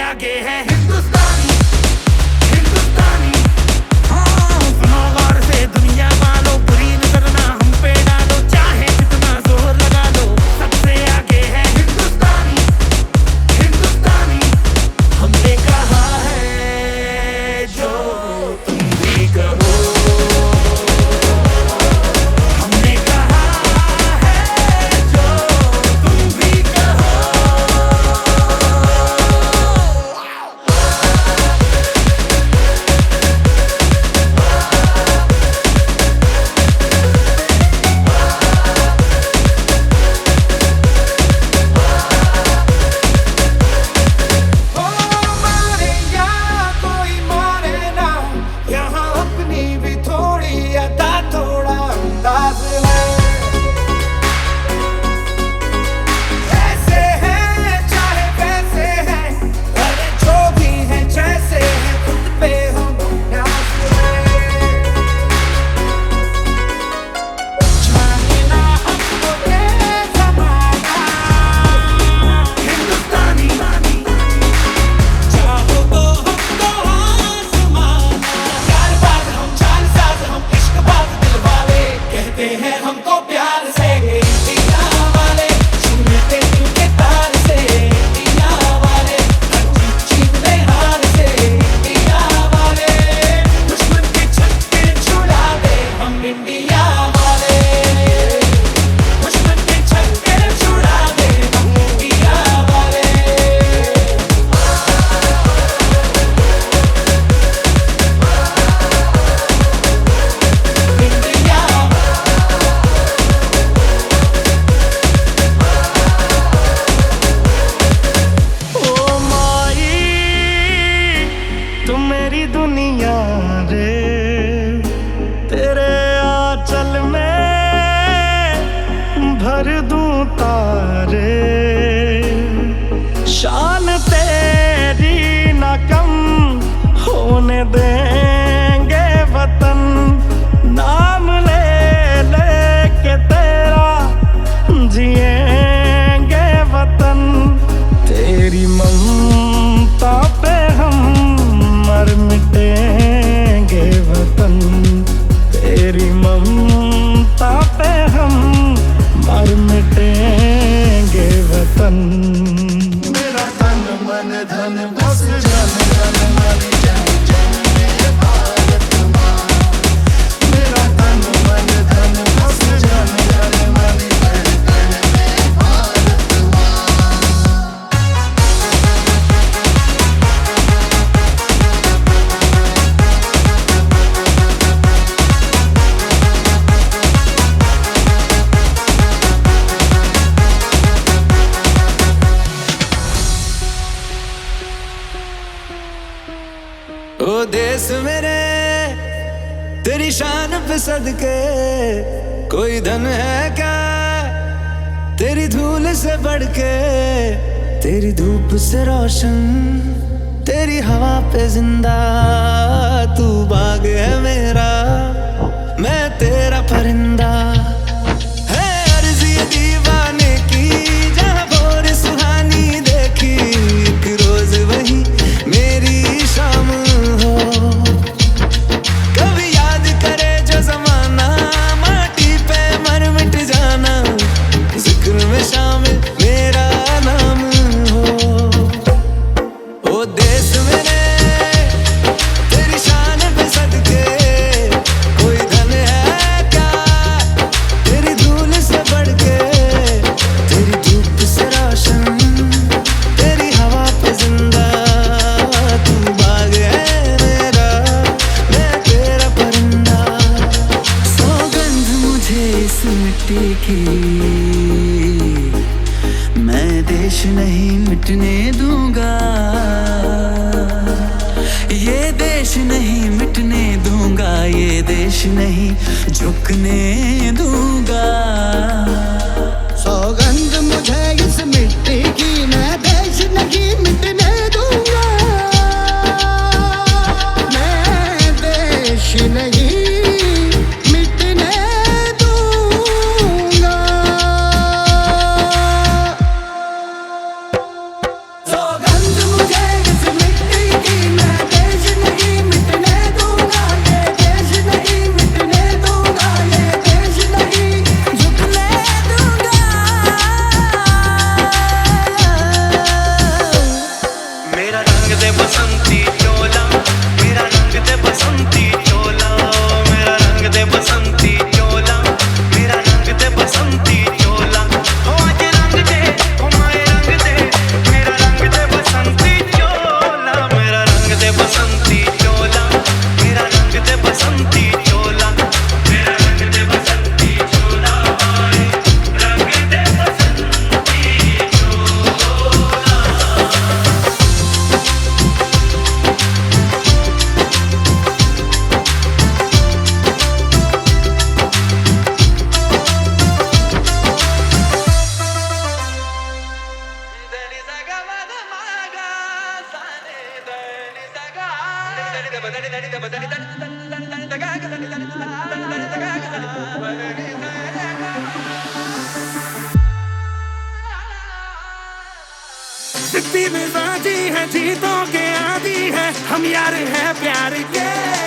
आगे है हिंदुस्तानी, हिंदुस्तानी। हाँ सुनो गौर से दुनिया वालों, बुरी नजर ना हम पे डालो, चाहे जितना जोर लगा लो, सबसे आगे है हिंदुस्तानी, हिंदुस्तानी। हमने कहा है जो तुम भी कहो, हमने कहा है जो तुम भी कहो। मारे या कोई मारे ना, यहाँ अपनी भी थोड़ी अदा, थोड़ा अंदाज है। ऐसे हैं चाहे वैसे हैं, अरे जो भी हैं जैसे हैं, खुद पे हम नाज है। जाने ना हमको ये ज़माना, हिंदुस्तानी। चाहो तो हमको आसमाना, यारबाज हम, जालसाज हम, इश्कबाज दिल वाले, कहते हैं हमको प्यार से इंडिया वाले, छूते दिल के तार से इंडिया वाले, हर चीज में हार से इंडिया वाले, दुश्मन के छक्के छुड़ा दे हम इंडिया वाले, दुश्मन के छक्के छुड़ा दे हम इंडिया वाले। ओ माई तू मेरी दुनिया रे, तेरे आंचल में भर दूं तारे, शान तेरी ना कम होने देंगे वतन, नाम ले लेके तेरा जिएंगे वतन, तेरी ममता पे हम मर मिटेंगे वतन, तेरी ममता पे हम मर मिटेंगे वतन। मेरा तन मन धन बस जन जन मारी जन जन मेरे भारत माँ, मेरा तन मन धन बस जन जन मारी जन जन मेरे भारत माँ। ओ देश मेरे तेरी शान पे सदके, कोई धन है क्या तेरी धूल से बढ़ के, तेरी धूप से रोशन, तेरी हवा पे जिंदा, तू बाग है मेरा, मैं तेरा परिंदा। है अर्ज़ ये दीवाने की, जहाँ भोर सुहानी देखी, एक रोज वही मेरी शाम हो, कभी याद करे जो ज़माना, माटी पे मर मिट जाना, जिक्र में शामिल मेरा नाम हो। ओ देश मेरे तेरी शान पे सदके, कोई धन है क्या तेरी धूल से बढ़ के, तेरी धूप से रोशन, तेरी हवा पे जिंदा, तू बाग है मेरा, मैं तेरा परिंदा। सौगंध मुझे इस मिट्टी की, मैं देश नहीं मिटने दूंगा, ये देश नहीं मिटने दूंगा, ये देश नहीं झुकने दूंगा। सौगंध मुझे इस मिट्टी की, मैं देश नहीं मिटने दूंगा, मैं देश नहीं मिटने दूंगा। सौगंध मुझे इस मेरा रंग दे बसंती चोला, मेरा रंग दे बसंती चोला, मेरा रंग दे बसंती चोला, मेरा रंग दे बसंती चोला। हो आज रंग दे, हो माए रंग दे, मेरा रंग दे बसंती चोला, मेरा रंग दे बसंती चोला, मेरा रंग दे बसंती चोला, मेरा रंग दे बसंती चोला, माए रंग दे बसंती चोला। जिद्दी मिजाजी है, जीतों के आदी है, हम यार हैं प्यार के।